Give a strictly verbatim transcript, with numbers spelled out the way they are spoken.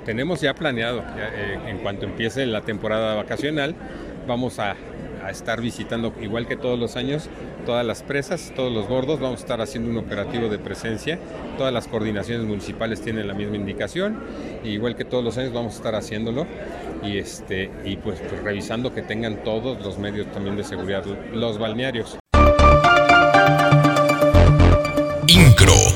Tenemos ya planeado, eh, en cuanto empiece la temporada vacacional, vamos a, a estar visitando, igual que todos los años, todas las presas, todos los bordos. Vamos a estar haciendo un operativo de presencia. Todas las coordinaciones municipales tienen la misma indicación, y igual que todos los años vamos a estar haciéndolo, y este y pues, pues revisando que tengan todos los medios también de seguridad los balnearios. Incro.